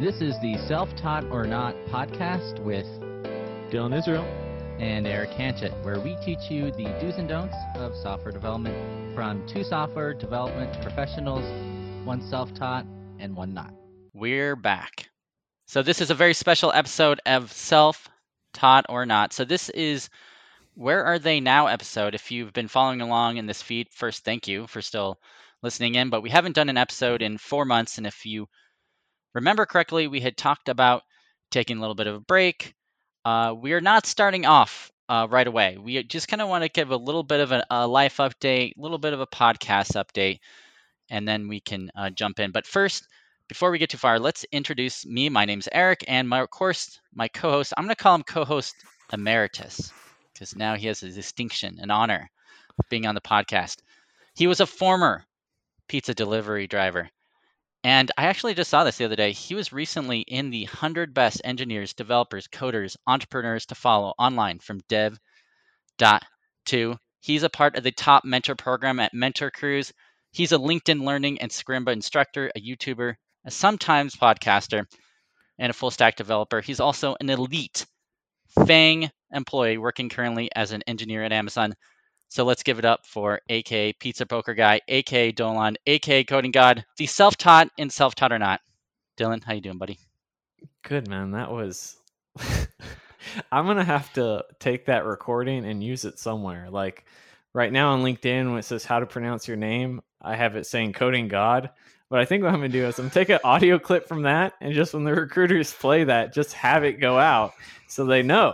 This is the Self-Taught or Not podcast with Dylan Israel and Eric Hanchett, where we teach you the do's and don'ts of software development from two software development professionals, one self-taught and one not. We're back. So this is a very special episode of Self-Taught or Not. So this is Where Are They Now episode. If you've been following along in this feed, first, thank you for still listening in. But we haven't done an episode in 4 months. And if you remember correctly, we had talked about taking a little bit of a break. We are not starting off right away. We just kind of want to give a little bit of a life update, a little bit of a podcast update, and then we can jump in. But first, before we get too far, let's introduce me. My name's Eric, and my co-host, I'm going to call him co-host emeritus, because now he has a distinction, an honor of being on the podcast. He was a former pizza delivery driver. And I actually just saw this the other day. He was recently in the 100 best engineers, developers, coders, entrepreneurs to follow online from dev.to. He's a part of the top mentor program at Mentor Cruise. He's a LinkedIn Learning and Scrimba instructor, a YouTuber, a sometimes podcaster, and a full stack developer. He's also an elite FANG employee working currently as an engineer at Amazon. So let's give it up for aka Pizza Poker Guy, aka Dolan, aka Coding God, the self-taught and self-taught or not. Dylan, how you doing, buddy? Good, man. That was I'm gonna have to take that recording and use it somewhere. Like right now on LinkedIn, when it says how to pronounce your name, I have it saying Coding God. But I think what I'm gonna do is I'm gonna take an audio clip from that, and just when the recruiters play that, just have it go out so they know.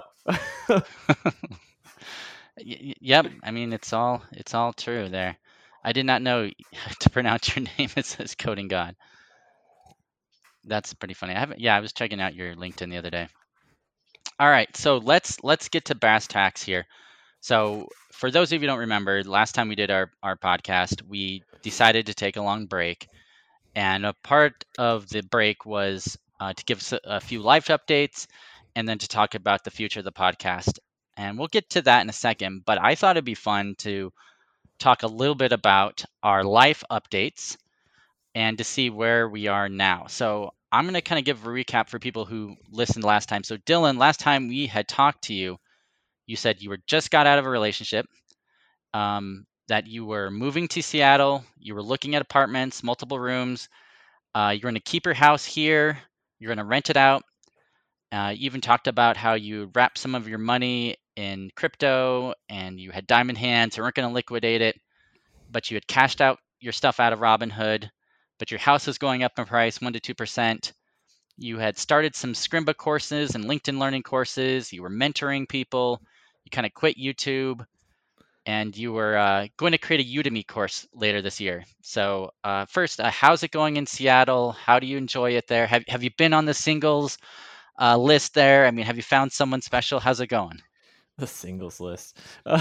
Yep. I mean, it's all true there. I did not know to pronounce your name. It says Coding God. That's pretty funny. I was checking out your LinkedIn the other day. All right, so let's get to brass tacks here. So for those of you who don't remember, last time we did our podcast, we decided to take a long break, and a part of the break was to give us a few life updates, and then to talk about the future of the podcast. And we'll get to that in a second, but I thought it'd be fun to talk a little bit about our life updates and to see where we are now. So I'm going to kind of give a recap for people who listened last time. So Dylan, last time we had talked to you, you said you were just got out of a relationship, that you were moving to Seattle, you were looking at apartments, multiple rooms, you're going to keep your house here, you're going to rent it out. You even talked about how you wrapped some of your money in crypto and you had diamond hands, you weren't going to liquidate it, but you had cashed out your stuff out of Robinhood, but your house was going up in price 1% to 2%. You had started some Scrimba courses and LinkedIn Learning courses. You were mentoring people. You kind of quit YouTube, and you were going to create a Udemy course later this year. So first, how's it going in Seattle? How do you enjoy it there? Have you been on the singles list there? I mean, have you found someone special? How's it going? The singles list.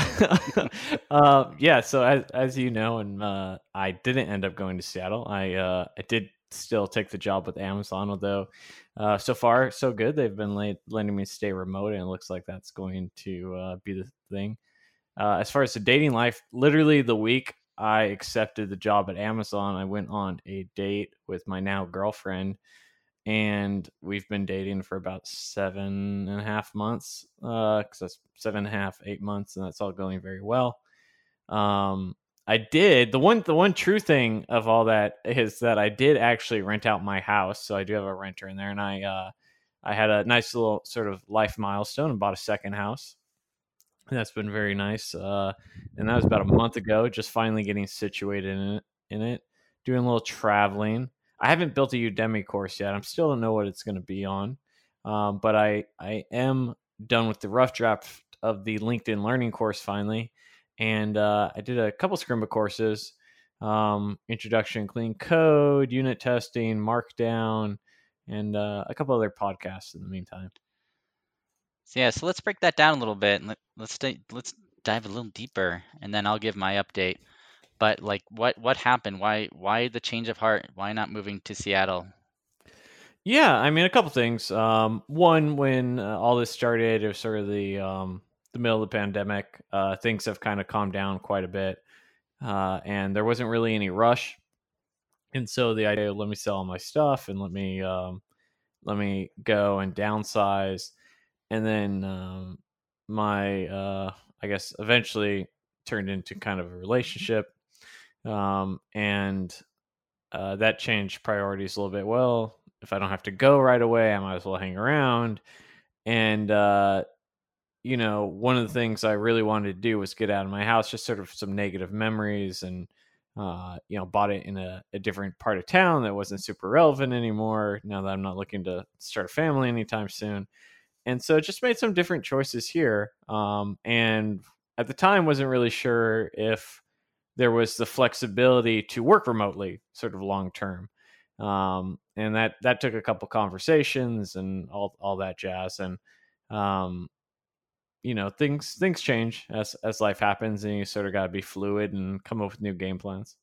Yeah, so as you know, and I didn't end up going to Seattle. I did still take the job with Amazon, although so far so good. They've been letting me stay remote, and it looks like that's going to be the thing. As far as the dating life, literally the week I accepted the job at Amazon, I went on a date with my now girlfriend, and we've been dating for about 7.5 months, because that's 7.5, 8 months, and that's all going very well. I did the one true thing of all that is that I did actually rent out my house, so I do have a renter in there, and I had a nice little sort of life milestone and bought a second house. And that's been very nice, and that was about a month ago. Just finally getting situated in it, doing a little traveling. I haven't built a Udemy course yet. I'm still don't know what it's going to be on, but I am done with the rough draft of the LinkedIn Learning course finally, and I did a couple Scrimba courses, Introduction to Clean Code, Unit Testing, Markdown, and a couple other podcasts in the meantime. So let's break that down a little bit, and let's dive a little deeper, and then I'll give my update. But like, what happened? Why the change of heart? Why not moving to Seattle? Yeah, I mean, a couple things. One, when all this started, it was sort of the middle of the pandemic. Things have kind of calmed down quite a bit, and there wasn't really any rush. And so the idea of let me sell all my stuff and let me let me go and downsize. And then my I guess eventually turned into kind of a relationship, and that changed priorities a little bit. Well, if I don't have to go right away, I might as well hang around. And one of the things I really wanted to do was get out of my house, just sort of some negative memories, and bought it in a different part of town that wasn't super relevant anymore. Now that I'm not looking to start a family anytime soon. And so just made some different choices here. And at the time wasn't really sure if there was the flexibility to work remotely sort of long term. And that took a couple conversations and all that jazz. And, things change as life happens, and you sort of got to be fluid and come up with new game plans.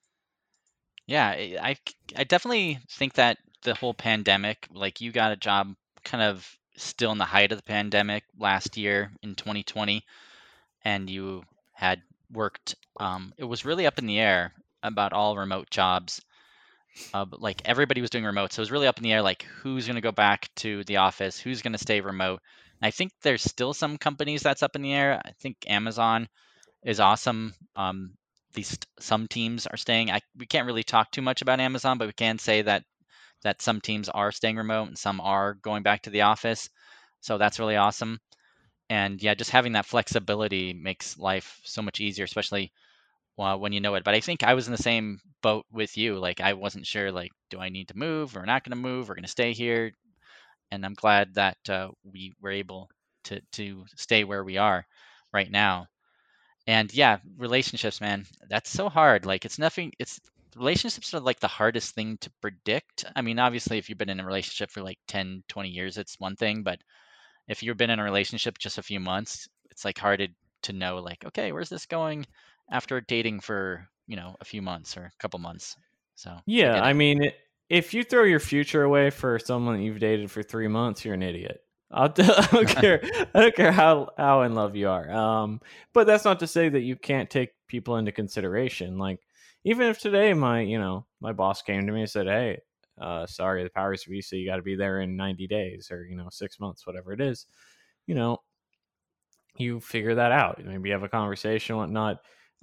Yeah, I definitely think that the whole pandemic, like you got a job kind of still in the height of the pandemic last year in 2020, and you had worked, it was really up in the air about all remote jobs. But like everybody was doing remote, so it was really up in the air, like who's going to go back to the office, who's going to stay remote. And I think there's still some companies that's up in the air. I think Amazon is awesome. At least some teams are staying. We can't really talk too much about Amazon, but we can say that some teams are staying remote and some are going back to the office. So that's really awesome. And yeah, just having that flexibility makes life so much easier, especially when you know it. But I think I was in the same boat with you. Like I wasn't sure, like, do I need to move or not going to move or going to stay here? And I'm glad that we were able to stay where we are right now. And yeah, relationships, man, that's so hard. Like it's nothing. It's relationships are like the hardest thing to predict. I mean, obviously, if you've been in a relationship for like 10, 20 years, it's one thing. But if you've been in a relationship just a few months, it's like hard to know, like, okay, where's this going after dating for, a few months or a couple months. So I Yeah, get I it. mean, if you throw your future away for someone that you've dated for 3 months, you're an idiot. I don't care. I don't care how in love you are. But that's not to say that you can't take people into consideration. Like, even if today my boss came to me and said, "Hey, sorry, the powers visa, you got to be there in 90 days or 6 months, whatever it is." You know, you figure that out. Maybe you have a conversation, whatnot.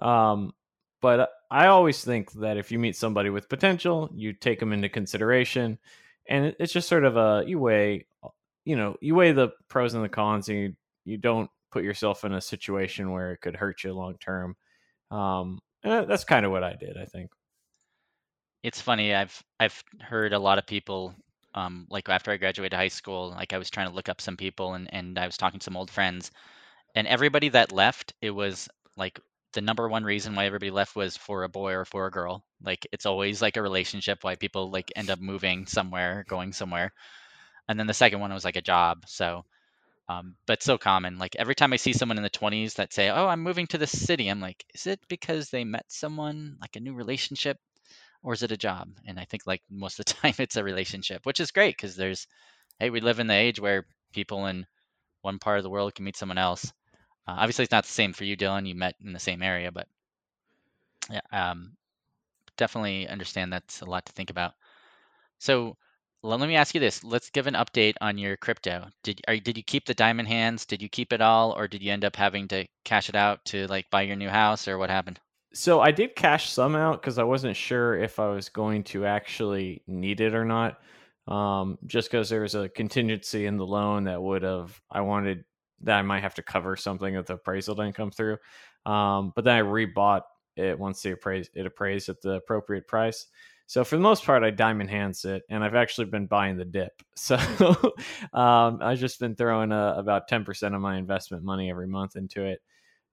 But I always think that if you meet somebody with potential, you take them into consideration, and it's just sort of you weigh the pros and the cons, and you don't put yourself in a situation where it could hurt you long term. And that's kind of what I did, I think. It's funny. I've heard a lot of people, like after I graduated high school, like I was trying to look up some people, and I was talking to some old friends, and everybody that left, it was like the number one reason why everybody left was for a boy or for a girl. Like it's always like a relationship why people like end up moving somewhere, going somewhere. And then the second one was like a job. So, but so common. Like every time I see someone in the 20s that say, "Oh, I'm moving to this city," I'm like, is it because they met someone, like a new relationship, or is it a job? And I think like most of the time it's a relationship, which is great because hey, we live in the age where people in one part of the world can meet someone else. Obviously, it's not the same for you, Dylan. You met in the same area, but yeah, definitely understand that's a lot to think about. So let me ask you this. Let's give an update on your crypto. Did you keep the diamond hands? Did you keep it all, or did you end up having to cash it out to like buy your new house, or what happened? So I did cash some out because I wasn't sure if I was going to actually need it or not. Just because there was a contingency in the loan I wanted that I might have to cover something if the appraisal didn't come through. But then I rebought it once it appraised at the appropriate price. So for the most part, I diamond hands it, and I've actually been buying the dip. So I've just been throwing about 10% of my investment money every month into it.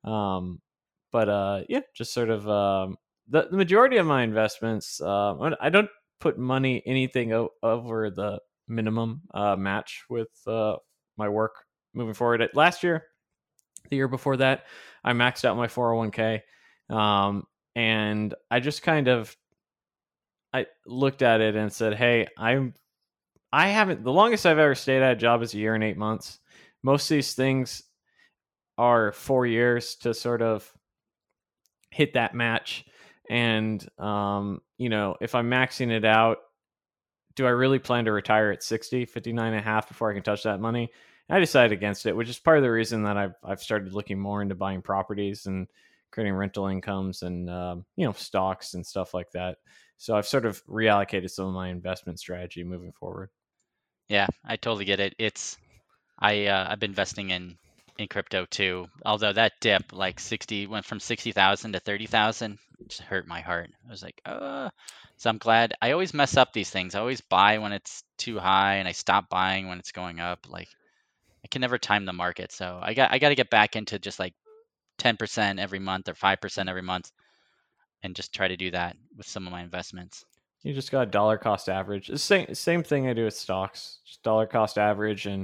But yeah, just sort of the majority of my investments. I don't put money anything over the minimum match with my work moving forward. Last year, the year before that, I maxed out my 401k, and I just kind of I looked at it and said, "Hey, I haven't the longest I've ever stayed at a job is a year and 8 months. Most of these things are 4 years to sort of hit that match, and if I'm maxing it out do I really plan to retire at 60, 59 and a half before I can touch that money? And I decided against it, which is part of the reason that I've started looking more into buying properties and creating rental incomes and stocks and stuff like that. So I've sort of reallocated some of my investment strategy moving forward. Yeah, I totally get it. I've been investing in crypto too. Although that dip like 60 went from 60,000 to 30,000, just hurt my heart. I was like, so I'm glad. I always mess up these things. I always buy when it's too high and I stop buying when it's going up. Like I can never time the market. So I got to get back into just like 10% every month or 5% every month and just try to do that with some of my investments. You just got a dollar cost average. The same thing I do with stocks, just dollar cost average, and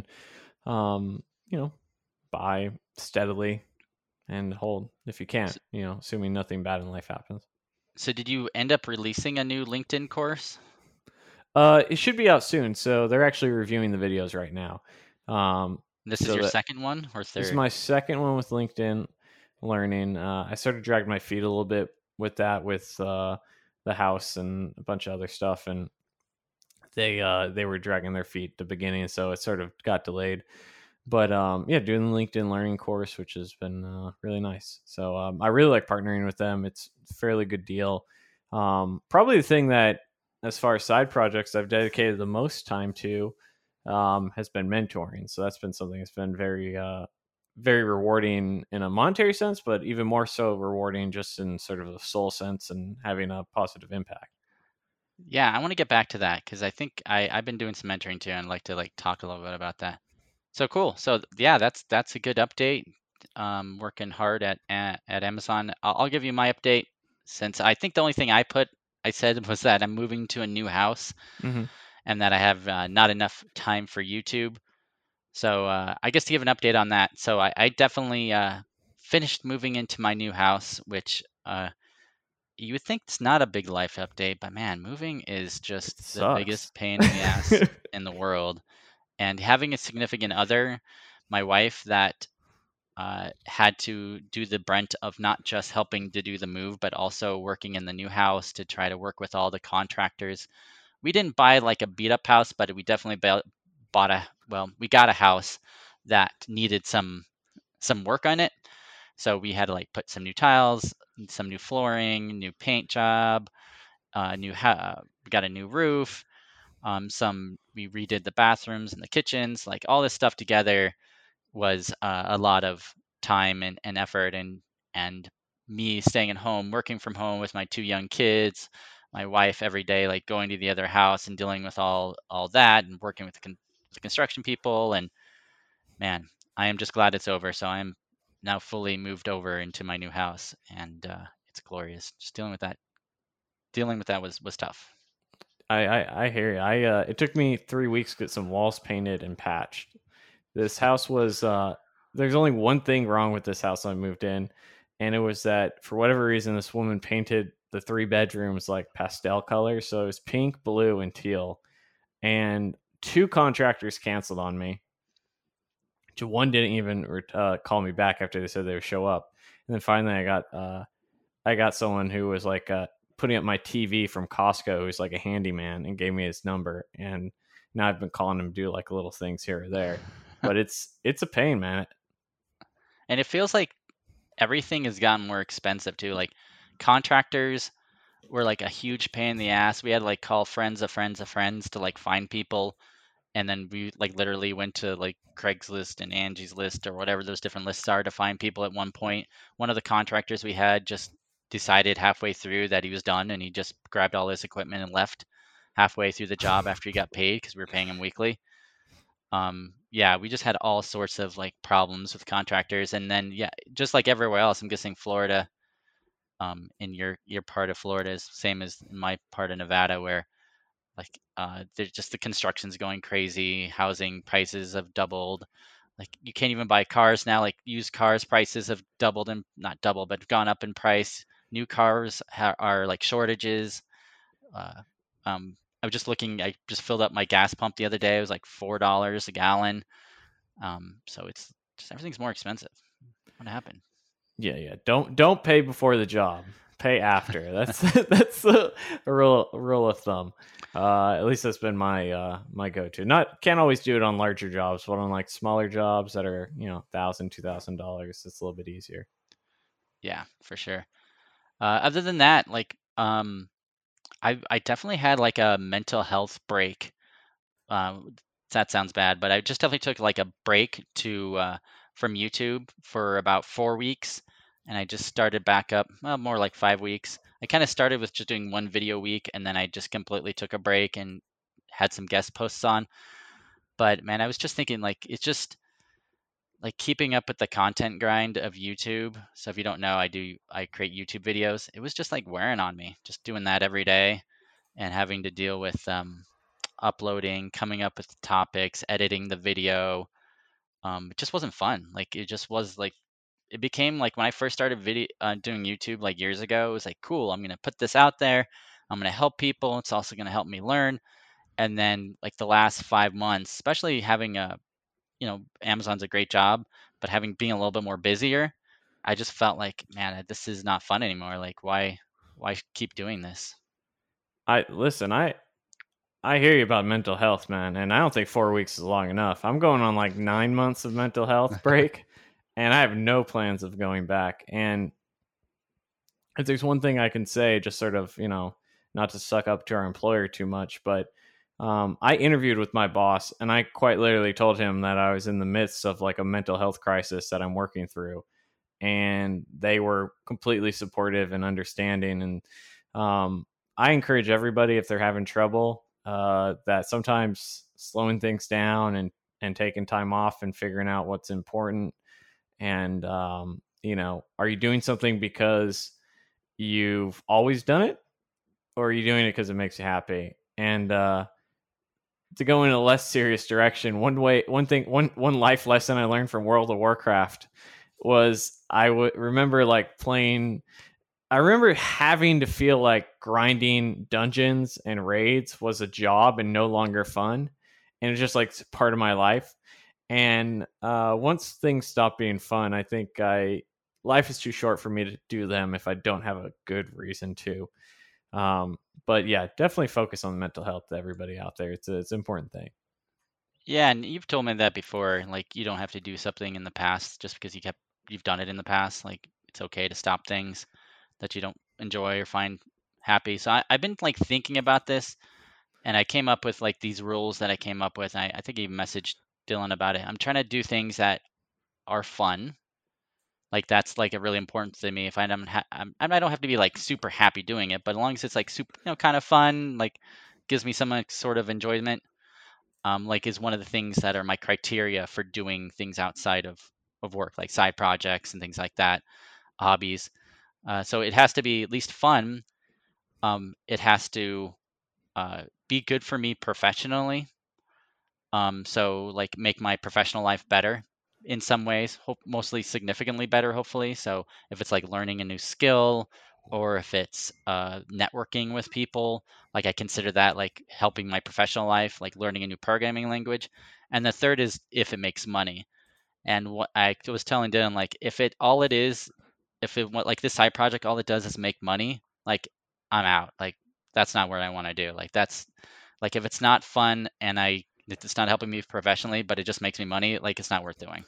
buy steadily and hold if you can. Assuming nothing bad in life happens. So did you end up releasing a new LinkedIn course? It should be out soon. So they're actually reviewing the videos right now. This is your second one or third? This is my second one with LinkedIn Learning. I sort of dragged my feet a little bit with that, with the house and a bunch of other stuff, and they were dragging their feet at the beginning, so it sort of got delayed. But doing the LinkedIn Learning course, which has been really nice. So I really like partnering with them. It's a fairly good deal. Probably the thing that, as far as side projects, I've dedicated the most time to has been mentoring. So that's been something that's been very, very rewarding in a monetary sense, but even more so rewarding just in sort of a soul sense and having a positive impact. Yeah, I want to get back to that because I think I've been doing some mentoring too, and I'd like to talk a little bit about that. So cool. So yeah, that's a good update. Working hard at Amazon. I'll give you my update, since I think the only thing I said was that I'm moving to a new house, and that I have not enough time for YouTube. So I guess to give an update on that. So I definitely finished moving into my new house, which you would think it's not a big life update, but man, moving is just the biggest pain in the ass in the world. And having a significant other, my wife, that had to do the brunt of not just helping to do the move, but also working in the new house to try to work with all the contractors. We didn't buy like a beat up house, but we definitely we got a house that needed some work on it. So we had to like put some new tiles, some new flooring, new paint job, we got a new roof. We redid the bathrooms and the kitchens. Like all this stuff together was a lot of time and effort, and me staying at home, working from home with my two young kids, my wife every day, like going to the other house and dealing with all that, and working with the construction people. And man, I am just glad it's over. So I am now fully moved over into my new house, and it's glorious. Just dealing with that was tough. I hear you. It took me 3 weeks to get some walls painted and patched. This house was there's only one thing wrong with this house I moved in, and it was that for whatever reason this woman painted the 3 bedrooms like pastel colors, so it was pink, blue, and teal. And 2 contractors canceled on me. One didn't even call me back after they said they would show up. And then finally I got someone who was like putting up my TV from Costco, who's like a handyman, and gave me his number. And now I've been calling him to do like little things here or there. But it's a pain, man. And it feels like everything has gotten more expensive too. Like contractors were like a huge pain in the ass. We had to like call friends of friends of friends to like find people. And then we like literally went to like Craigslist and Angie's List or whatever those different lists are to find people. At one point, one of the contractors we had just decided halfway through that he was done, and he just grabbed all his equipment and left halfway through the job after he got paid, because we were paying him weekly. We just had all sorts of like problems with contractors. And then just like everywhere else, I'm guessing Florida, in your part of Florida is same as in my part of Nevada, where like there's just the construction's going crazy. Housing prices have doubled. Like you can't even buy cars now. Like used cars prices have doubled, and not doubled, but gone up in price. New cars are like shortages. I was just looking. I just filled up my gas pump the other day. It was like $4 a gallon. So it's just everything's more expensive. What happened? Yeah. Don't pay before the job. Pay after. That's that's a rule of thumb. At least that's been my go-to. Not can't always do it on larger jobs, but on like smaller jobs that are $1,000, $2,000, it's a little bit easier. Yeah, for sure. Other than that, like I definitely had like a mental health break. That sounds bad, but I just definitely took like a break to from YouTube for about 4 weeks, and I just started back up, well, more like 5 weeks. I kind of started with just doing one video a week, and then I just completely took a break and had some guest posts on. But man, I was just thinking like it's just like keeping up with the content grind of YouTube. So if you don't know, I create YouTube videos. It was just like wearing on me, just doing that every day and having to deal with uploading, coming up with topics, editing the video. It just wasn't fun. Like it just was like it became like when I first started video doing YouTube like years ago. It was like cool. I'm gonna put this out there. I'm gonna help people. It's also gonna help me learn. And then like the last 5 months, especially having Amazon's a great job, but having being a little bit more busier, I just felt like, man, this is not fun anymore. Like why keep doing this? I hear you about mental health, man, and I don't think 4 weeks is long enough. I'm going on like 9 months of mental health break, and I have no plans of going back. And if there's one thing I can say, just sort of, not to suck up to our employer too much, but I interviewed with my boss, and I quite literally told him that I was in the midst of like a mental health crisis that I'm working through, and they were completely supportive and understanding. And I encourage everybody, if they're having trouble, that sometimes slowing things down and taking time off and figuring out what's important. And are you doing something because you've always done it, or are you doing it because it makes you happy? And to go in a less serious direction, one life lesson I learned from World of Warcraft was I would remember like playing. I remember having to feel like grinding dungeons and raids was a job and no longer fun, and it's just like part of my life. And once things stop being fun, I think life is too short for me to do them if I don't have a good reason to. But yeah, definitely focus on mental health to everybody out there. It's an important thing. Yeah, and you've told me that before. Like you don't have to do something in the past just because you've done it in the past. Like it's okay to stop things that you don't enjoy or find happy. So I've been like thinking about this, and I came up with like these rules that I came up with. I think I even messaged Dylan about it. I'm trying to do things that are fun. Like that's like a really important to me. If I don't have to be like super happy doing it, but as long as it's like super, kind of fun, like gives me some like, sort of enjoyment. Like is one of the things that are my criteria for doing things outside of work, like side projects and things like that, hobbies. So it has to be at least fun. It has to be good for me professionally. So like make my professional life better in some ways, mostly significantly better, hopefully. So if it's like learning a new skill or if it's networking with people, like I consider that like helping my professional life, like learning a new programming language. And the third is if it makes money. And what I was telling Dylan, like if it like this side project, all it does is make money, like I'm out. Like that's not what I want to do. Like that's like if it's not fun and it's not helping me professionally, but it just makes me money, like it's not worth doing.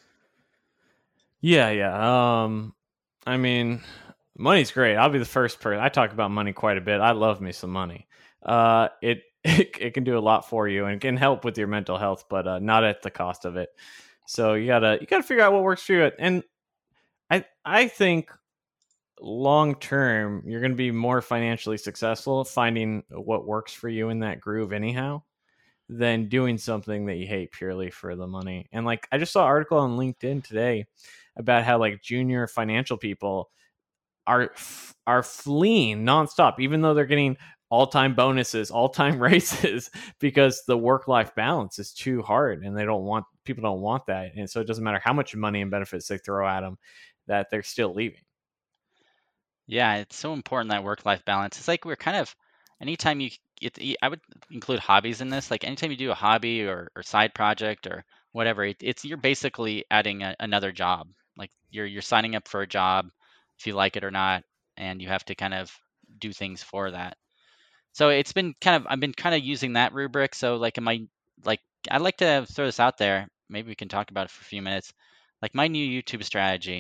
Yeah. I mean, money's great. I'll be the first person. I talk about money quite a bit. I love me some money. It can do a lot for you and can help with your mental health, but not at the cost of it. So you gotta figure out what works for you. And I think long term you're going to be more financially successful finding what works for you in that groove anyhow than doing something that you hate purely for the money. And like I just saw an article on LinkedIn today about how like junior financial people are fleeing nonstop, even though they're getting all-time bonuses, all-time raises, because the work-life balance is too hard, and people don't want that, and so it doesn't matter how much money and benefits they throw at them, that they're still leaving. Yeah, it's so important that work-life balance. It's like we're kind of anytime I would include hobbies in this. Like anytime you do a hobby or side project or whatever, it's you're basically adding another job. Like you're signing up for a job if you like it or not. and you have to kind of do things for that. So it's been kind of I've been kind of using that rubric. So like like I'd like to throw this out there. Maybe we can talk about it for a few minutes. Like my new YouTube strategy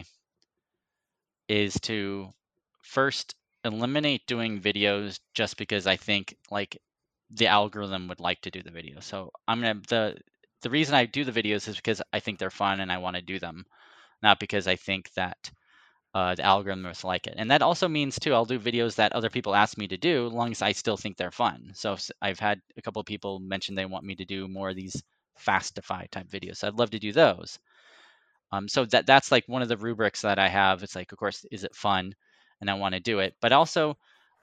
is to first eliminate doing videos just because I think like the algorithm would like to do the video. So the reason I do the videos is because I think they're fun and I want to do them, not because I think that the algorithm must like it. And that also means too, I'll do videos that other people ask me to do, as long as I still think they're fun. So I've had a couple of people mention they want me to do more of these Fastify type videos. So I'd love to do those. So that's like one of the rubrics that I have. It's like, of course, is it fun? And I want to do it, but also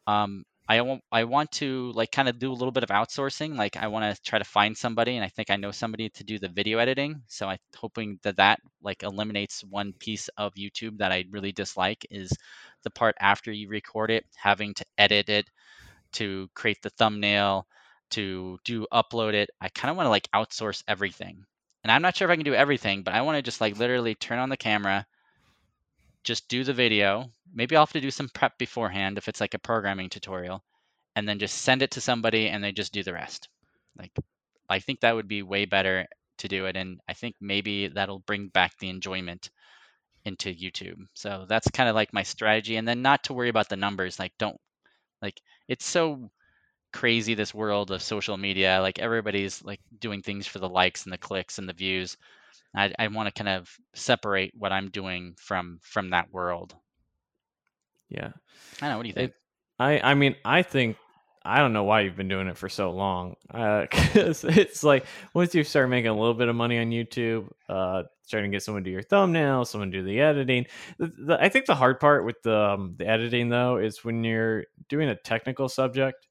I want to like kind of do a little bit of outsourcing. Like I want to try to find somebody, and I think I know somebody to do the video editing. So I'm hoping that like eliminates one piece of YouTube that I really dislike, is the part after you record it, having to edit it, to create the thumbnail, to upload it. I kind of want to like outsource everything. And I'm not sure if I can do everything, but I want to just like literally turn on the camera, just do the video. Maybe I'll have to do some prep beforehand if it's like a programming tutorial, and then just send it to somebody and they just do the rest. Like I think that would be way better to do it, and I think maybe that'll bring back the enjoyment into YouTube. So that's kind of like my strategy, and then not to worry about the numbers. Like don't like it's so crazy, this world of social media. Like everybody's like doing things for the likes and the clicks and the views. I want to kind of separate what I'm doing from that world. Yeah. I don't know. What do you think? I mean, I think I don't know why you've been doing it for so long. Because it's like once you start making a little bit of money on YouTube, starting to get someone to do your thumbnail, someone to do the editing. I think the hard part with the editing though is when you're doing a technical subject.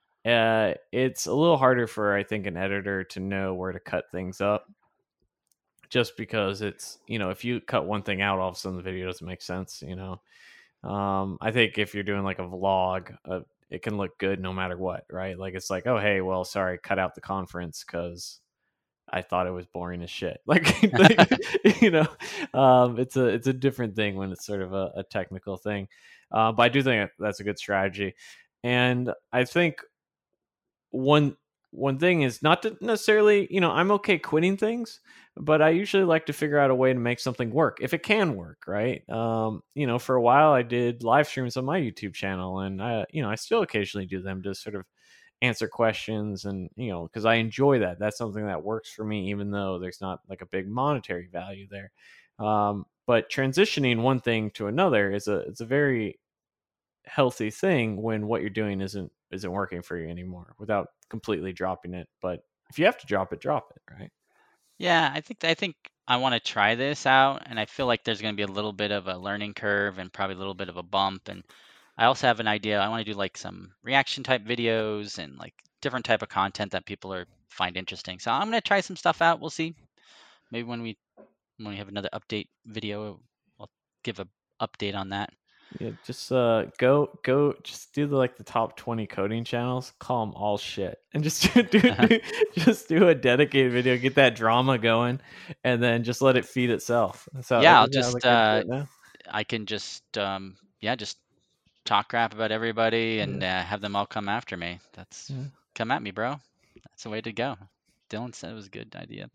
It's a little harder for I think an editor to know where to cut things up. Just because it's if you cut one thing out, all of a sudden the video doesn't make sense. I think if you're doing like a vlog, it can look good no matter what, right? Like it's like, oh hey, well sorry, cut out the conference because I thought it was boring as shit. It's a different thing when it's sort of a technical thing. But I do think that's a good strategy, and I think one thing is not to necessarily, I'm okay quitting things, but I usually like to figure out a way to make something work if it can work, right? For a while I did live streams on my YouTube channel, and I still occasionally do them to sort of answer questions, and because I enjoy that. That's something that works for me, even though there's not like a big monetary value there. But transitioning one thing to another it's a very healthy thing when what you're doing isn't working for you anymore, without completely dropping it. But if you have to drop it, right? Yeah, I think I want to try this out, and I feel like there's going to be a little bit of a learning curve and probably a little bit of a bump. And I also have an idea. I want to do like some reaction type videos and like different type of content that people find interesting. So I'm going to try some stuff out. We'll see. Maybe when we have another update video, I'll give a update on that. Yeah, just go just do the top 20 coding channels, call them all shit, and just just do a dedicated video, get that drama going, and then just let it feed itself. So Yeah, I'll just I can just just talk crap about everybody and have them all come after me. That's come at me, bro. That's the way to go. Dylan said it was a good idea.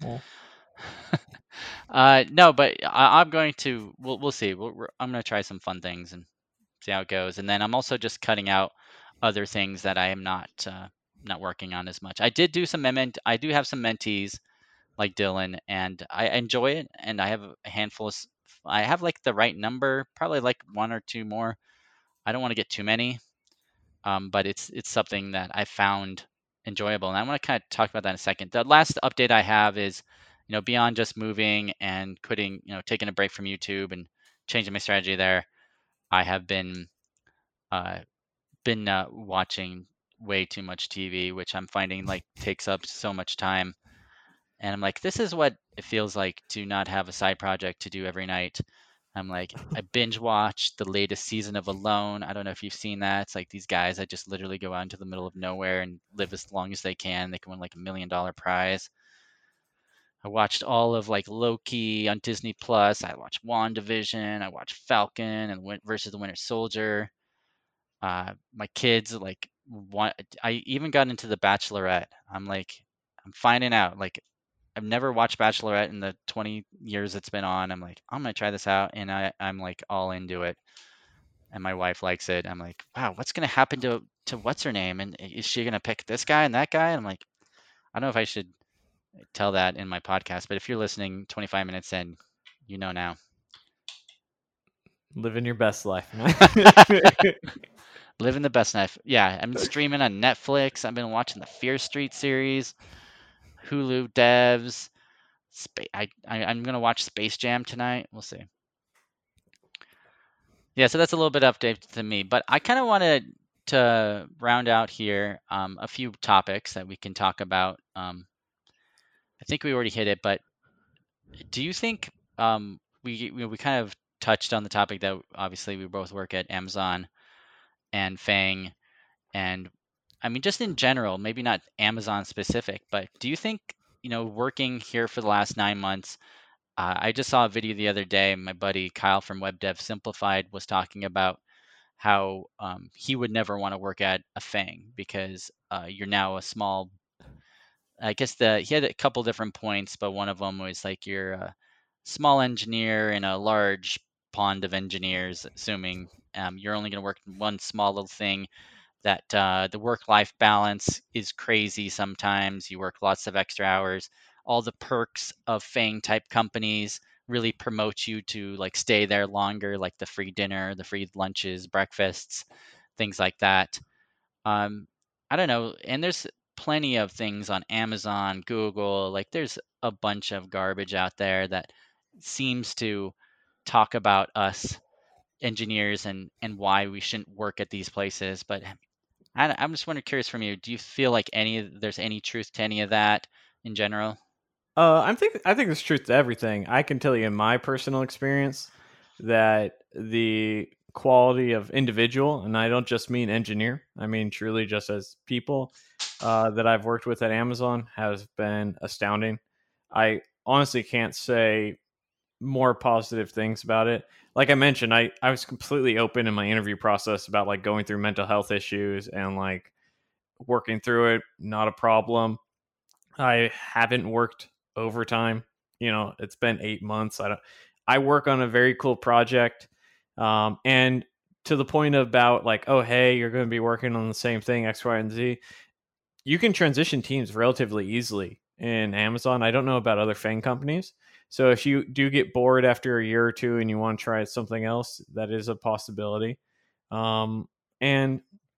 No, but I'm going to. We'll see. I'm going to try some fun things and see how it goes. And then I'm also just cutting out other things that I am not working on as much. I did do some I do have some mentees like Dylan, and I enjoy it. And I have a handful of. I have like the right number, probably like one or two more. I don't want to get too many, but it's something that I found enjoyable, and I want to kind of talk about that in a second. The last update I have is, beyond just moving and quitting, taking a break from YouTube and changing my strategy there, I have been watching way too much TV, which I'm finding like takes up so much time. And I'm like, this is what it feels like to not have a side project to do every night. I'm like, I binge watched the latest season of Alone. I don't know if you've seen that. It's like these guys that just literally go out into the middle of nowhere and live as long as they can. They can win like $1 million prize. I watched all of like Loki on Disney Plus. I watched WandaVision. I watched Falcon and versus the Winter Soldier. My kids like want. I even got into The Bachelorette. I'm finding out like I've never watched Bachelorette in the 20 years it's been on. I'm like, I'm gonna try this out, and I'm like all into it. And my wife likes it. I'm like, wow, what's gonna happen to what's her name? And is she gonna pick this guy and that guy? And I'm like, I don't know if I should tell that in my podcast, but if you're listening 25 minutes in, you know now. Living your best life, man. Living the best life. Yeah, I'm streaming on Netflix. I've been watching the Fear Street series, Hulu devs. I'm gonna watch Space Jam tonight. We'll see. Yeah, so that's a little bit update to me, but I kind of wanted to round out here a few topics that we can talk about. I think we already hit it, but do you think we kind of touched on the topic that obviously we both work at Amazon and Fang, and I mean just in general, maybe not Amazon specific, but do you think working here for the last 9 months? I just saw a video the other day. My buddy Kyle from Web Dev Simplified was talking about how he would never want to work at a Fang because you're now a small. I guess he had a couple different points, but one of them was like you're a small engineer in a large pond of engineers, assuming you're only going to work in one small little thing. That the work-life balance is crazy sometimes. You work lots of extra hours. All the perks of Fang type companies really promote you to like stay there longer, like the free dinner, the free lunches, breakfasts, things like that. Um, I don't know. And there's plenty of things on Amazon, Google. Like there's a bunch of garbage out there that seems to talk about us engineers and why we shouldn't work at these places. But I'm just wondering, curious from you, do you feel like there's any truth to any of that in general? I think there's truth to everything. I can tell you in my personal experience that the quality of individual, and I don't just mean engineer, I mean truly just as people that I've worked with at Amazon has been astounding. I honestly can't say more positive things about it. Like I mentioned, I was completely open in my interview process about like going through mental health issues and like working through it, not a problem. I haven't worked overtime. It's been 8 months. I work on a very cool project. And to the point about like, oh, hey, you're going to be working on the same thing, X, Y, and Z. You can transition teams relatively easily in Amazon. I don't know about other Fang companies. So if you do get bored after a year or two and you want to try something else, that is a possibility. And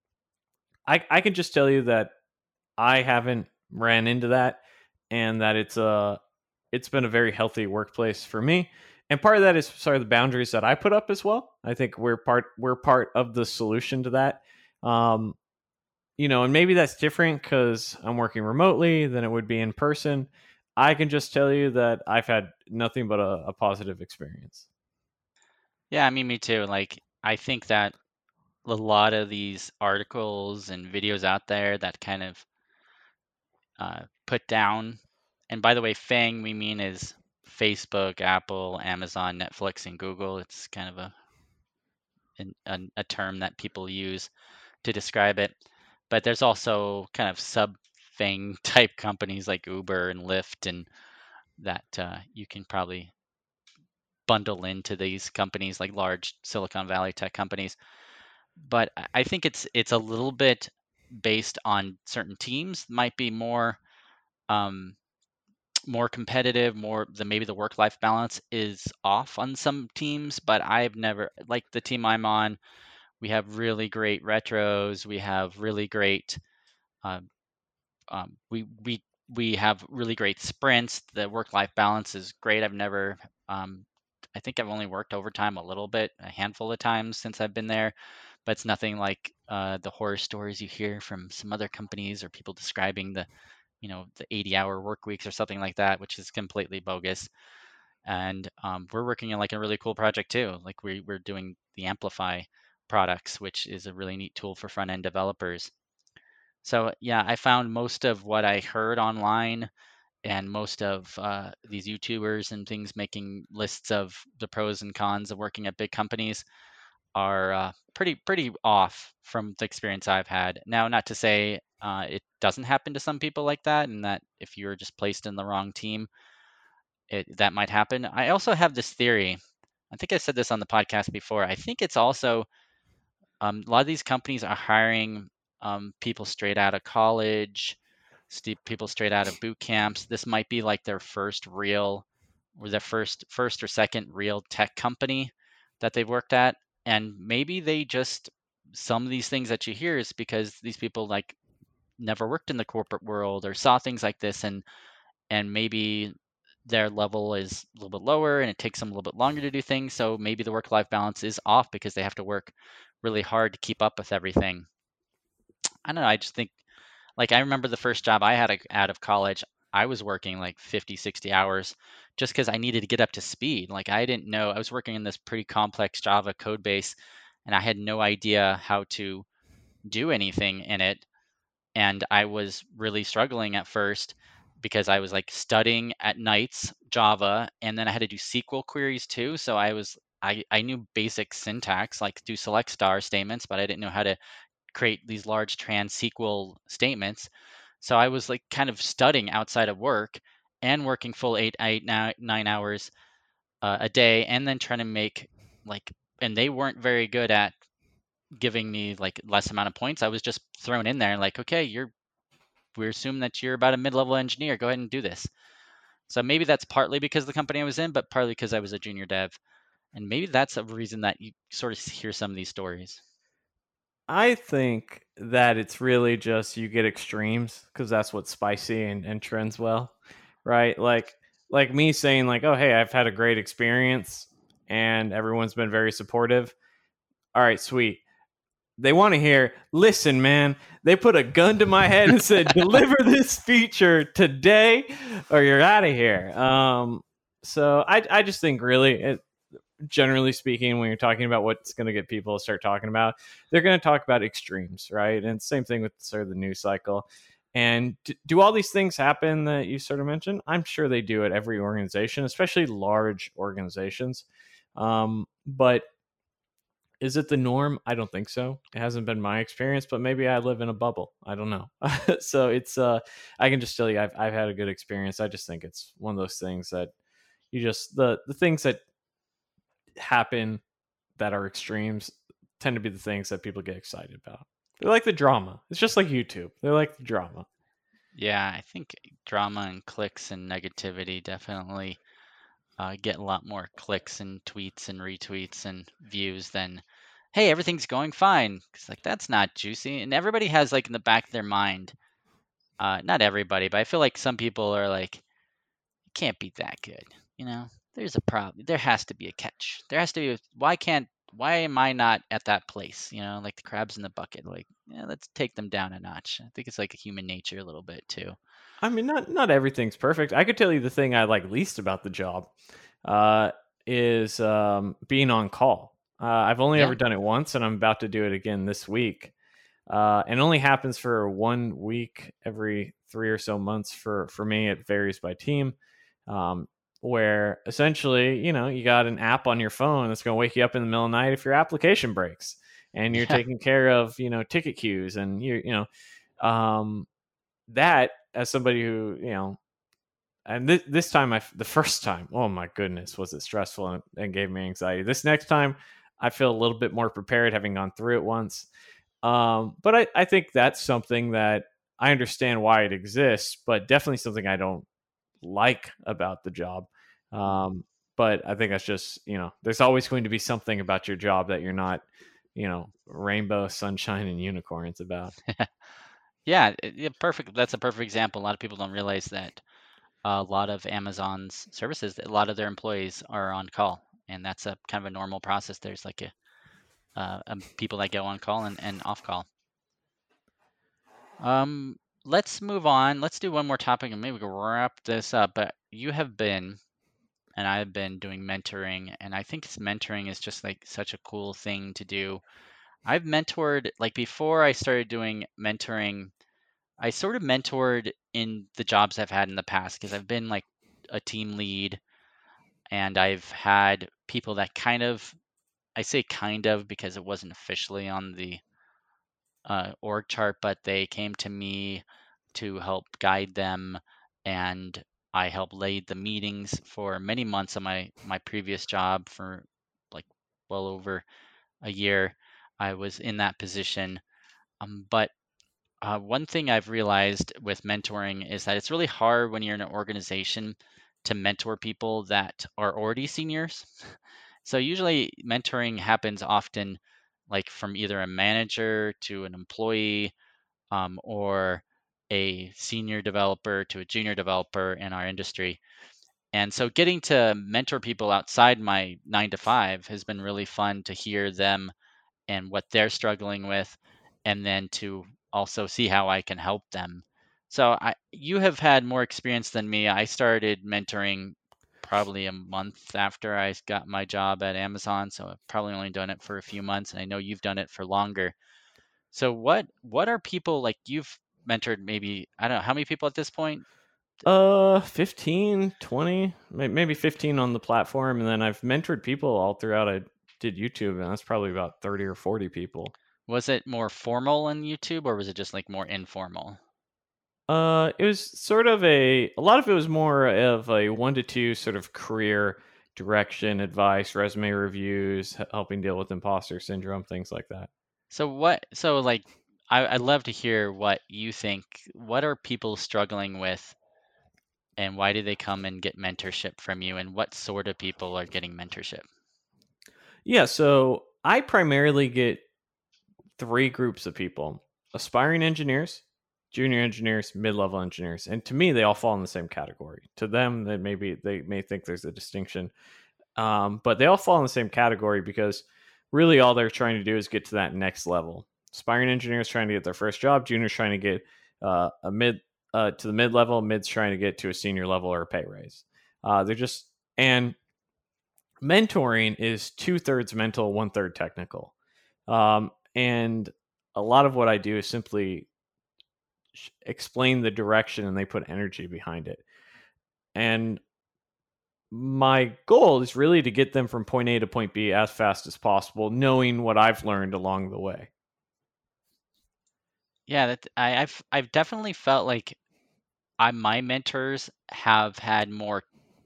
I can just tell you that I haven't ran into that, and that it's been a very healthy workplace for me. And part of that is sort of the boundaries that I put up as well. I think we're part of the solution to that. Um, and maybe that's different because I'm working remotely than it would be in person. I can just tell you that I've had nothing but a positive experience. Yeah, I mean, me too. Like, I think that a lot of these articles and videos out there that kind of put down, and by the way, Fang we mean is Facebook, Apple, Amazon, Netflix, and Google. It's kind of a term that people use to describe it. But there's also kind of sub Fang type companies like Uber and Lyft, and that you can probably bundle into these companies like large Silicon Valley tech companies. But I think it's a little bit based on certain teams. Might be um, more competitive, maybe the work life balance is off on some teams. But I've never like the team I'm on. We have really great retros. We have really great. Uh, we have really great sprints. The work life balance is great. I've never. I think I've only worked overtime a little bit, a handful of times since I've been there, but it's nothing like the horror stories you hear from some other companies or people describing the 80-hour work weeks or something like that, which is completely bogus. And we're working on like a really cool project too. Like we're doing the Amplify products, which is a really neat tool for front end developers. So yeah, I found most of what I heard online and most of these YouTubers and things making lists of the pros and cons of working at big companies are pretty off from the experience I've had. Now, not to say it doesn't happen to some people like that, and that if you're just placed in the wrong team, that might happen. I also have this theory. I think I said this on the podcast before. I think it's also a lot of these companies are hiring people straight out of college, people straight out of boot camps. This might be like their first real, or their first or second real tech company that they've worked at, and maybe they just, some of these things that you hear is because these people like never worked in the corporate world or saw things like this, and maybe their level is a little bit lower and it takes them a little bit longer to do things. So maybe the work-life balance is off because they have to work really hard to keep up with everything. I don't know. I just think, like, I remember the first job I had out of college, I was working like 50, 60 hours just because I needed to get up to speed. Like, I didn't know, I was working in this pretty complex Java code base and I had no idea how to do anything in it. And I was really struggling at first because I was like studying at nights Java, and then I had to do SQL queries too. So I knew basic syntax, like do select star statements, but I didn't know how to create these large trans SQL statements. So I was like kind of studying outside of work and working full 9 hours a day, and then trying to make like, and they weren't very good at giving me like less amount of points. I was just thrown in there like, okay, we assume that you're about a mid-level engineer. Go ahead and do this. So maybe that's partly because of the company I was in, but partly because I was a junior dev. And maybe that's a reason that you sort of hear some of these stories. I think that it's really just you get extremes because that's what's spicy and trends well, right? Like me saying like, oh hey, I've had a great experience and everyone's been very supportive. All right, sweet. They want to hear, listen, man, they put a gun to my head and said, deliver this feature today or you're out of here. So I just think really, generally speaking, when you're talking about what's going to get people to start talking about, they're going to talk about extremes, right? And same thing with sort of the news cycle. And do all these things happen that you sort of mentioned? I'm sure they do at every organization, especially large organizations. But is it the norm? I don't think so. It hasn't been my experience, but maybe I live in a bubble. I don't know. So it's I can just tell you I've had a good experience. I just think it's one of those things that you just the things that happen that are extremes tend to be the things that people get excited about. They're like the drama. It's just like YouTube. They're like the drama. Yeah, I think drama and clicks and negativity definitely get a lot more clicks and tweets and retweets and views than, hey, everything's going fine. Because like that's not juicy. And everybody has like in the back of their mind, not everybody, but I feel like some people are like, it can't be that good. There's a problem. There has to be a catch. There has to be. Why am I not at that place? Like the crabs in the bucket. Like, yeah, let's take them down a notch. I think it's like a human nature a little bit too. I mean, not everything's perfect. I could tell you the thing I like least about the job is being on call. I've only ever done it once, and I'm about to do it again this week. And only happens for 1 week every 3 or so months for me. It varies by team. Where essentially, you got an app on your phone that's going to wake you up in the middle of the night if your application breaks, and you're taking care of, ticket queues, and that as somebody who, and this time, the first time, oh my goodness, was it stressful and gave me anxiety. This next time, I feel a little bit more prepared, having gone through it once. But I think that's something that I understand why it exists, but definitely something I don't like about the job. But I think that's just, there's always going to be something about your job that you're not, rainbow, sunshine, and unicorns about. Yeah, perfect. That's a perfect example. A lot of people don't realize that a lot of Amazon's services, a lot of their employees are on call, and that's a kind of a normal process. There's like people that go on call and off call. Let's move on. Let's do one more topic and maybe we can wrap this up. But you have been, and I have been doing mentoring, and I think mentoring is just like such a cool thing to do. I've mentored, like before I started doing mentoring, I sort of mentored in the jobs I've had in the past because I've been like a team lead, and I've had people that kind of I say kind of because it wasn't officially on the org chart, but they came to me to help guide them, and I helped lead the meetings for many months of my previous job for like well over a year. I was in that position. But one thing I've realized with mentoring is that it's really hard when you're in an organization to mentor people that are already seniors. So usually mentoring happens often like from either a manager to an employee, or a senior developer to a junior developer in our industry. And so getting to mentor people outside my 9 to 5 has been really fun to hear them and what they're struggling with, and then to also see how I can help them. So you have had more experience than me. I started mentoring probably a month after I got my job at Amazon, so I've probably only done it for a few months, and I know you've done it for longer. So what are people like you've mentored? Maybe I don't know how many people at this point. 15, 20, maybe 15 on the platform, and then I've mentored people all throughout. I did YouTube, and that's probably about 30 or 40 people. Was it more formal on YouTube, or was it just like more informal? It was sort of a lot of it was more of a 1 to 2 sort of career direction, advice, resume reviews, helping deal with imposter syndrome, things like that. So like I'd love to hear what you think. What are people struggling with, and why do they come and get mentorship from you, and what sort of people are getting mentorship? Yeah, so I primarily get 3 groups of people: aspiring engineers, junior engineers, mid-level engineers. And to me, they all fall in the same category. To them, they may think there's a distinction. But they all fall in the same category because really all they're trying to do is get to that next level. Aspiring engineers trying to get their first job, juniors trying to get to the mid level, mids trying to get to a senior level or a pay raise. And mentoring is 2/3 mental, 1/3 technical. And a lot of what I do is simply explain the direction, and they put energy behind it. And my goal is really to get them from point A to point B as fast as possible, knowing what I've learned along the way. Yeah, I've definitely felt like my mentors have had more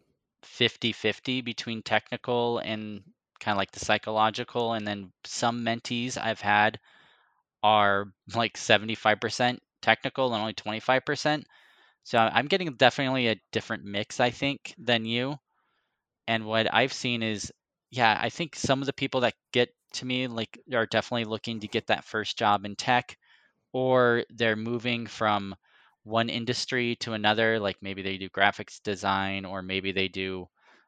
50-50 between technical and kind of like the psychological, and then some mentees I've had are like 75% technical and only 25%. So I'm getting definitely a different mix, I think, than you. And what I've seen is, yeah, I think some of the people that get to me like are definitely looking to get that first job in tech, or they're moving from one industry to another. Like maybe they do graphics design, or maybe they do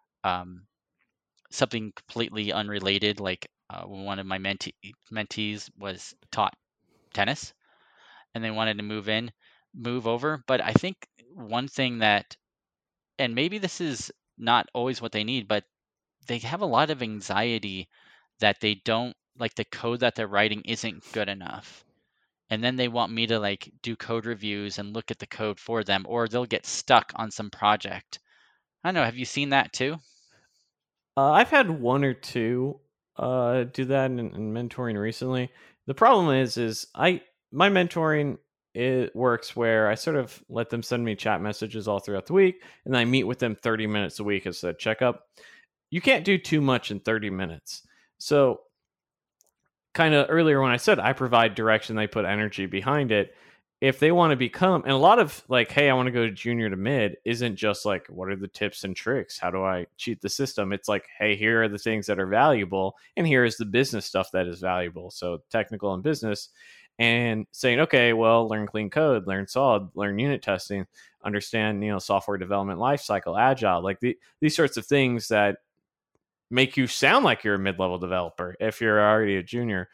something completely unrelated. Like one of my mentees was taught tennis, and they wanted to move over. But I think one thing that, and maybe this is not always what they need, but they have a lot of anxiety that they don't like the code that they're writing isn't good enough. And then they want me to like do code reviews and look at the code for them, or they'll get stuck on some project. I don't know. Have you seen that too? I've had 1 or 2 do that in mentoring recently. The problem is my mentoring, it works where I sort of let them send me chat messages all throughout the week, and I meet with them 30 minutes a week as a checkup. You can't do too much in 30 minutes. So kind of earlier when I said I provide direction, they put energy behind it. If they want to become, and a lot of like, hey, I want to go to junior to mid isn't just like, what are the tips and tricks? How do I cheat the system? It's like, hey, here are the things that are valuable, and here is the business stuff that is valuable. So technical and business, and saying, okay, well, learn clean code, learn solid, learn unit testing, understand, software development lifecycle, agile, like these sorts of things that make you sound like you're a mid-level developer if you're already a junior.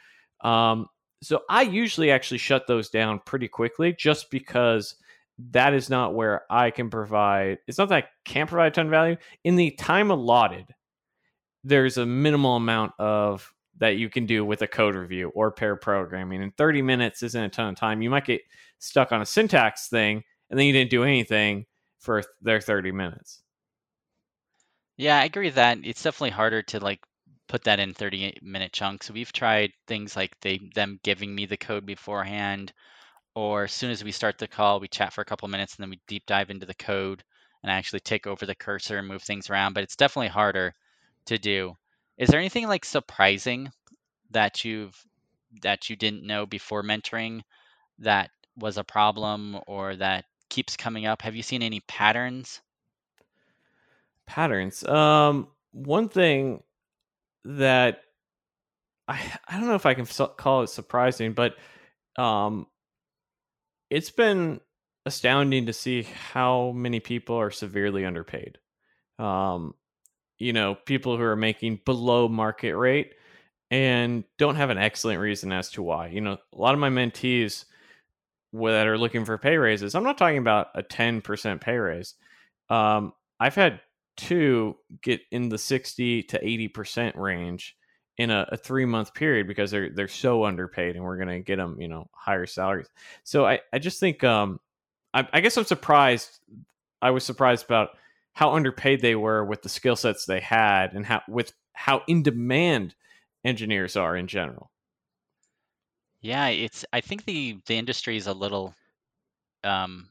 So I usually actually shut those down pretty quickly, just because that is not where I can provide. It's not that I can't provide a ton of value. In the time allotted, there's a minimal amount of that you can do with a code review or pair programming. And 30 minutes isn't a ton of time. You might get stuck on a syntax thing, and then you didn't do anything for their 30 minutes. Yeah, I agree with that. It's definitely harder to like put that in 30-minute chunks. We've tried things like them giving me the code beforehand, or as soon as we start the call, we chat for a couple minutes and then we deep dive into the code and I actually take over the cursor and move things around. But it's definitely harder to do. Is there anything like surprising that you didn't know before mentoring that was a problem or that keeps coming up? Have you seen any patterns? Patterns. One thing that I don't know if I can call it surprising, but um, it's been astounding to see how many people are severely underpaid. Um, people who are making below market rate and don't have an excellent reason as to why. A lot of my mentees that are looking for pay raises, I'm not talking about a 10% pay raise. I've had two get in the 60 to 80% range in a 3-month period because they're so underpaid, and we're going to get them, higher salaries. So I just think, I guess I'm surprised. I was surprised about how underpaid they were with the skill sets they had, and how in demand engineers are in general. Yeah, I think the industry is a little um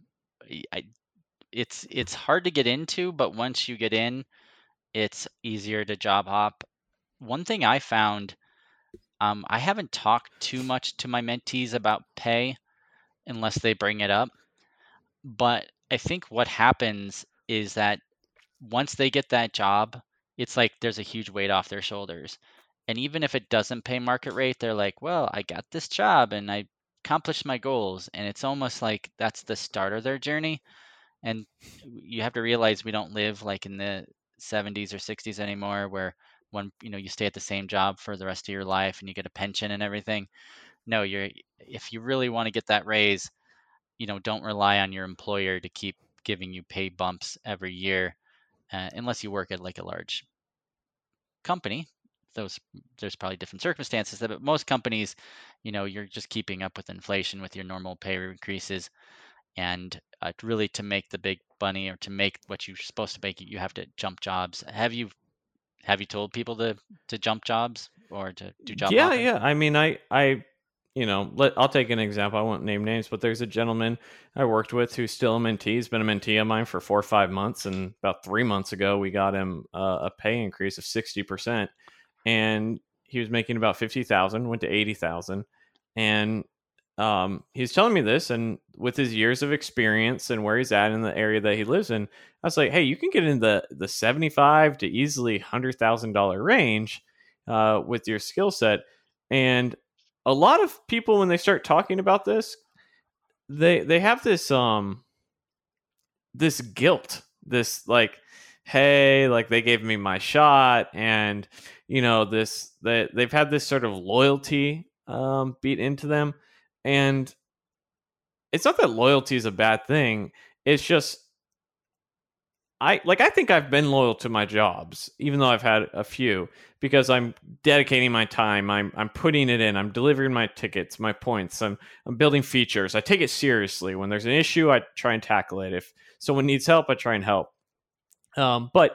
it's hard to get into, but once you get in, it's easier to job hop. One thing I found, I haven't talked too much to my mentees about pay unless they bring it up. But I think what happens is that once they get that job, it's like there's a huge weight off their shoulders. And even if it doesn't pay market rate, they're like, well, I got this job and I accomplished my goals. And it's almost like that's the start of their journey. And you have to realize we don't live like in the 70s or 60s anymore, where when you stay at the same job for the rest of your life and you get a pension and everything. No, if you really want to get that raise, don't rely on your employer to keep giving you pay bumps every year, unless you work at like a large company. There's probably different circumstances, but most companies, you're just keeping up with inflation with your normal pay increases. And really, to make the big money or to make what you're supposed to make, you have to jump jobs. Have you told people to jump jobs or to do job hopping? Yeah. I mean, I'll take an example. I won't name names, but there's a gentleman I worked with who's still a mentee. He's been a mentee of mine for 4 or 5 months, and about 3 months ago, we got him a pay increase of 60%, and he was making about 50,000, went to 80,000, and he's telling me this, and with his years of experience and where he's at in the area that he lives in, I was like, hey, you can get in the 75 to easily $100,000 range with your skill set. And a lot of people, when they start talking about this, they have this this guilt, this like, hey, like they gave me my shot, and they've had this sort of loyalty beat into them. And it's not that loyalty is a bad thing. It's just I think I've been loyal to my jobs, even though I've had a few, because I'm dedicating my time. I'm putting it in. I'm delivering my tickets, my points. I'm building features. I take it seriously. When there's an issue, I try and tackle it. If someone needs help, I try and help. But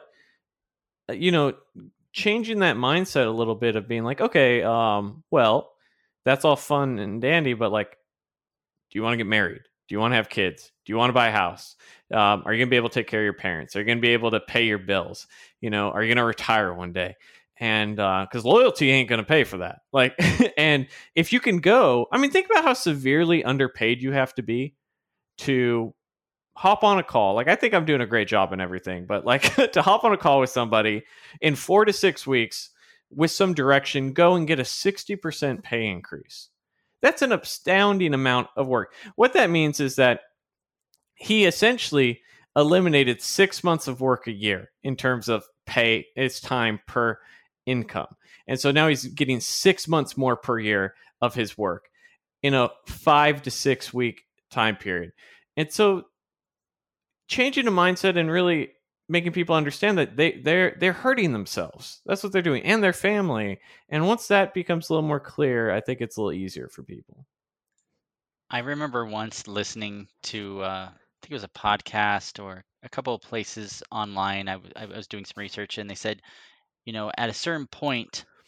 changing that mindset a little bit of being like, okay, well, that's all fun and dandy, but like, do you want to get married? Do you want to have kids? Do you want to buy a house? Are you going to be able to take care of your parents? Are you going to be able to pay your bills? Are you going to retire one day? And because loyalty ain't going to pay for that. Like, and if you can go, I mean, think about how severely underpaid you have to be to hop on a call. Like, I think I'm doing a great job and everything, but like to hop on a call with somebody in 4 to 6 weeks with some direction, go and get a 60% pay increase. That's an astounding amount of work. What that means is that he essentially eliminated 6 months of work a year in terms of pay, his time per income. And so now he's getting 6 months more per year of his work in a 5 to 6 week time period. And so changing the mindset and really making people understand that they're hurting themselves. That's what they're doing, and their family. And once that becomes a little more clear, I think it's a little easier for people. I remember once listening to, I think it was a podcast or a couple of places online. I was doing some research, and they said, at a certain point,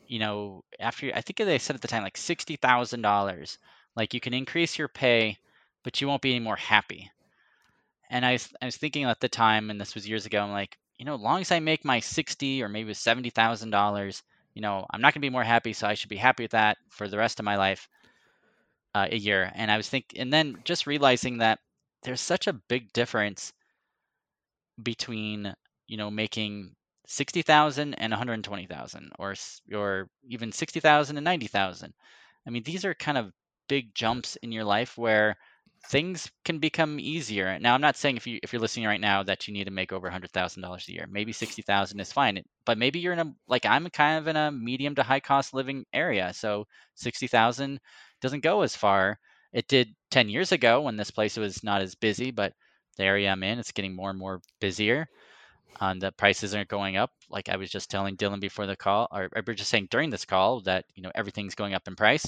after I think they said at the time like $60,000, like you can increase your pay, but you won't be any more happy. And I was thinking at the time, and this was years ago, I'm like, as long as I make my 60 or maybe $70,000, I'm not gonna be more happy, so I should be happy with that for the rest of my life, a year. And I was thinking, and then just realizing that there's such a big difference between making 60,000 and 120,000, or even 60,000 and 90,000. I mean, these are kind of big jumps in your life where things can become easier. Now, I'm not saying if you're listening right now that you need to make over $100,000 a year. Maybe 60,000 is fine, but maybe you're in a like I'm kind of in a medium to high cost living area, so 60,000 doesn't go as far. It did 10 years ago when this place was not as busy, but the area I'm in, it's getting more and more busier. The prices aren't going up. Like I was just telling Dylan before the call, or we were just saying during this call that everything's going up in price.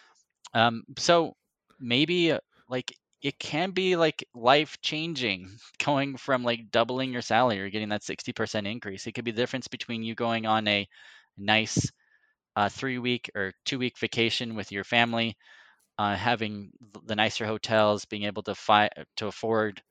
So maybe like it can be like life changing going from like doubling your salary or getting that 60% increase. It could be the difference between you going on a nice 3 week or 2 week vacation with your family, having the nicer hotels, being able to afford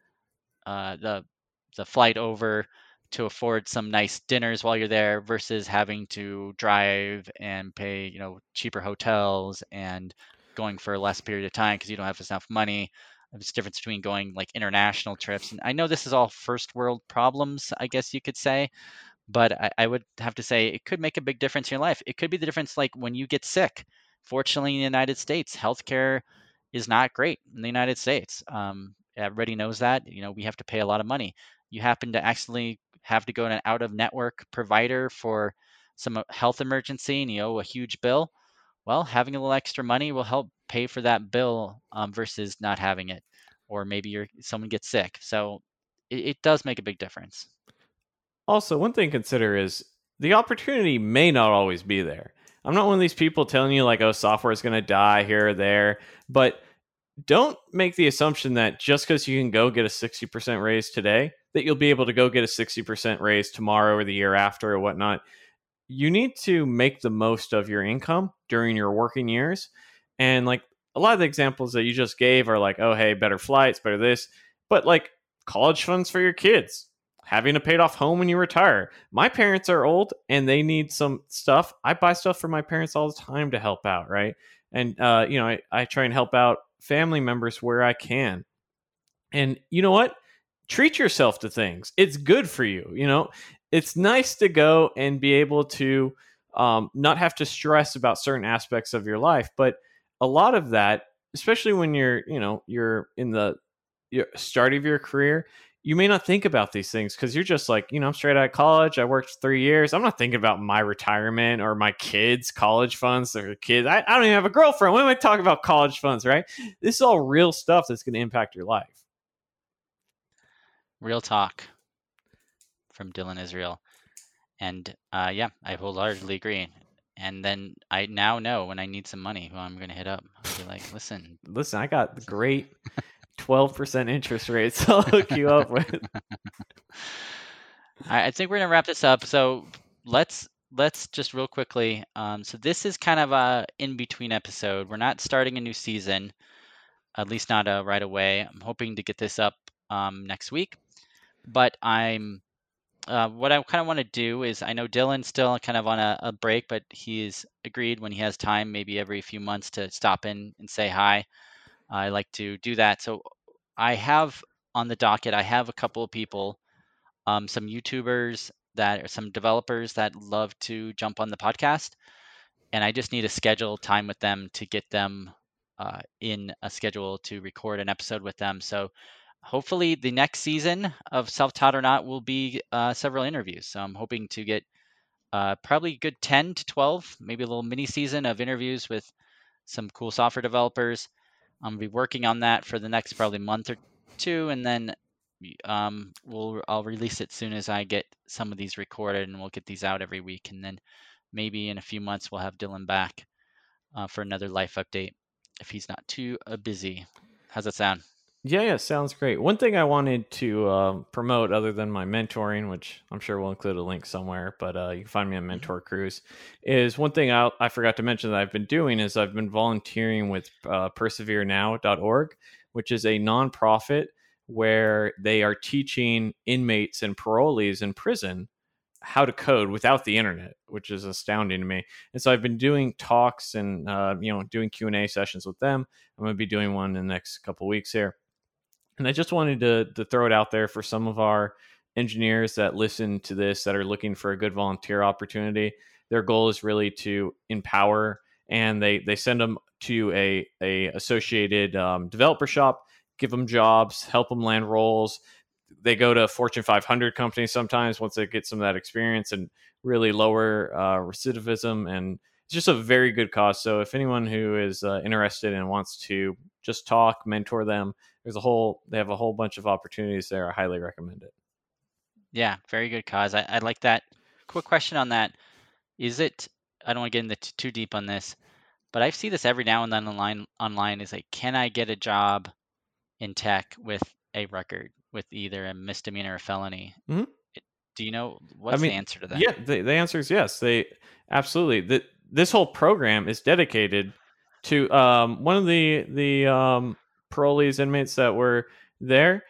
the flight over, to afford some nice dinners while you're there, versus having to drive and pay cheaper hotels and going for a less period of time because you don't have enough money. There's a difference between going like international trips, and I know this is all first world problems, I guess you could say, but I would have to say it could make a big difference in your life. It could be the difference like when you get sick. Fortunately, in the United States, healthcare is not great in the United States. Everybody knows that. We have to pay a lot of money. You happen to accidentally have to go to an out of network provider for some health emergency and you owe a huge bill. Well, having a little extra money will help pay for that bill, versus not having it, or maybe someone gets sick. So it does make a big difference. Also, one thing to consider is the opportunity may not always be there. I'm not one of these people telling you like, oh, software is going to die here or there, but don't make the assumption that just because you can go get a 60% raise today, that you'll be able to go get a 60% raise tomorrow or the year after or whatnot. You need to make the most of your income during your working years. And like a lot of the examples that you just gave are like, oh, hey, better flights, better this, but like college funds for your kids, having a paid off home when you retire. My parents are old and they need some stuff. I buy stuff for my parents all the time to help out, right? And I try and help out family members where I can. And you know what? Treat yourself to things. It's good for you. It's nice to go and be able to not have to stress about certain aspects of your life. But a lot of that, especially when you're in the start of your career, you may not think about these things because you're just like, I'm straight out of college. I worked 3 years. I'm not thinking about my retirement or my kids' college funds or kids. I don't even have a girlfriend. When am I talking about college funds, right? This is all real stuff that's going to impact your life. Real talk from Dylan Israel. And yeah, I wholeheartedly agree. And then I now know when I need some money who I'm going to hit up. I'll be like, listen, I got the great 12% interest rates I'll hook you up with. I think we're going to wrap this up. So let's just real quickly. So this is kind of a in-between episode. We're not starting a new season, at least not right away. I'm hoping to get this up next week. But what I kind of want to do is, I know Dylan's still kind of on a break, but he's agreed when he has time, maybe every few months, to stop in and say hi. I like to do that. So I have on the docket, I have a couple of people, some YouTubers that are some developers that love to jump on the podcast. And I just need to schedule time with them to get them in a schedule to record an episode with them. So hopefully the next season of Self-Taught or Not will be several interviews. So I'm hoping to get probably a good 10 to 12, maybe a little mini season of interviews with some cool software developers. I'm gonna be working on that for the next probably month or two, and then I'll release it as soon as I get some of these recorded, and we'll get these out every week. And then maybe in a few months we'll have Dylan back for another life update if he's not too busy. How's that sound? Yeah, sounds great. One thing I wanted to promote, other than my mentoring, which I'm sure we'll include a link somewhere, but you can find me on Mentor Cruise, is one thing I forgot to mention that I've been doing is I've been volunteering with perseverenow.org, which is a nonprofit where they are teaching inmates and parolees in prison how to code without the internet, which is astounding to me. And so I've been doing talks and doing Q&A sessions with them. I'm going to be doing one in the next couple of weeks here. And I just wanted to throw it out there for some of our engineers that listen to this that are looking for a good volunteer opportunity. Their goal is really to empower, and they send them to a associated developer shop, give them jobs, help them land roles. They go to Fortune 500 companies sometimes once they get some of that experience and really lower recidivism. And it's just a very good cause. So if anyone who is interested and wants to just talk, mentor them, they have a whole bunch of opportunities there. I highly recommend it. Yeah, very good cause. I like that. Quick question on that. Is it, I don't want to get into too deep on this, but I see this every now and then online is like, can I get a job in tech with a record, with either a misdemeanor or felony? Mm-hmm. Do you know what's the answer to that? Yeah, the answer is yes. They absolutely. This whole program is dedicated to one of the parolees, inmates that were there.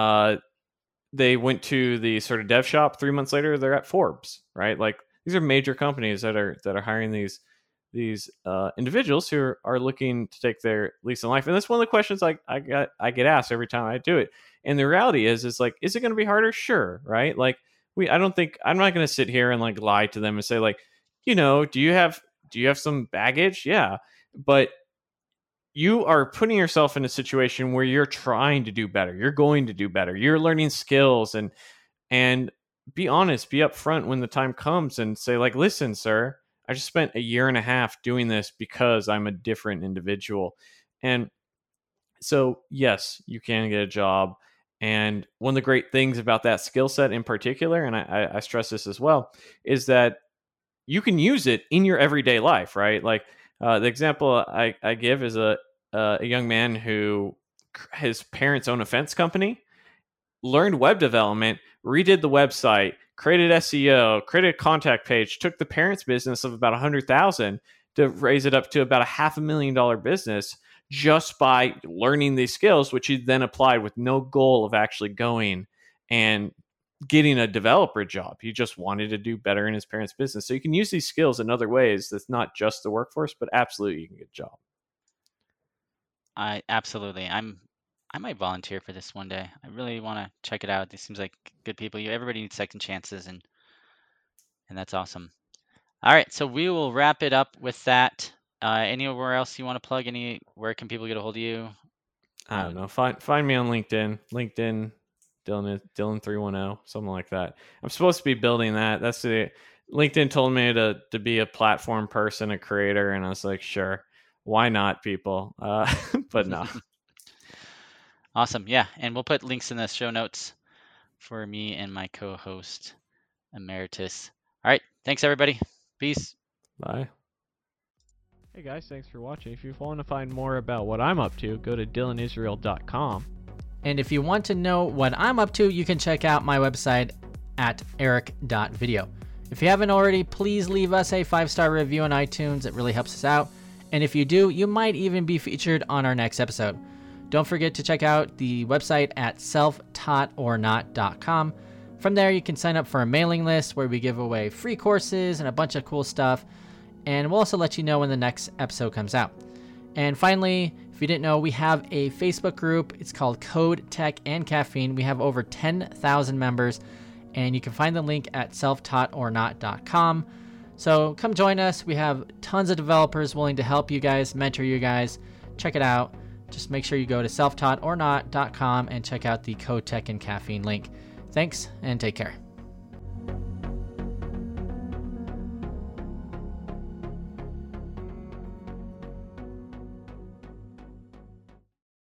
They went to the sort of dev shop. 3 months later, they're at Forbes, right? Like, these are major companies that are hiring these individuals who are looking to take their lease in life. And that's one of the questions I get asked every time I do it. And the reality is like, is it going to be harder? Sure, right? Like, I'm not going to sit here and like lie to them and say like, do you have some baggage? Yeah, but you are putting yourself in a situation where you're trying to do better. You're going to do better. You're learning skills, and be honest, be upfront when the time comes and say like, listen, sir, I just spent a year and a half doing this because I'm a different individual. And so, yes, you can get a job. And one of the great things about that skill set in particular, and I stress this as well, is that you can use it in your everyday life, right? Like, the example I give is a young man who his parents own a fence company, learned web development, redid the website, created SEO, created a contact page, took the parents' business of about $100,000 to raise it up to about $500,000 business just by learning these skills, which he then applied with no goal of actually going and getting a developer job. He just wanted to do better in his parents' business. So you can use these skills in other ways. That's not just the workforce, but absolutely you can get a job. I might volunteer for this one day. I really want to check it out. This seems like good people. Everybody needs second chances, and that's awesome. All right, so we will wrap it up with that. Anywhere else you want to plug? Where can people get a hold of you? I don't know. Find me on LinkedIn. LinkedIn, Dylan 310, something like that. I'm supposed to be building that. LinkedIn told me to be a platform person, a creator, and I was like, sure, why not, people? But no. Awesome. Yeah, and we'll put links in the show notes for me and my co-host Emeritus. All right, thanks everybody. Peace. Bye. Hey guys, thanks for watching. If you want to find more about what I'm up to, go to dylanisrael.com. And if you want to know what I'm up to, you can check out my website at eric.video. If you haven't already, please leave us a 5-star review on iTunes. It really helps us out. And if you do, you might even be featured on our next episode. Don't forget to check out the website at selftaughtornot.com. From there, you can sign up for a mailing list where we give away free courses and a bunch of cool stuff. And we'll also let you know when the next episode comes out. And finally, if you didn't know, we have a Facebook group. It's called Code, Tech, and Caffeine. We have over 10,000 members, and you can find the link at selftaughtornot.com. So come join us. We have tons of developers willing to help you guys, mentor you guys. Check it out. Just make sure you go to selftaughtornot.com and check out the Code, Tech, and Caffeine link. Thanks, and take care.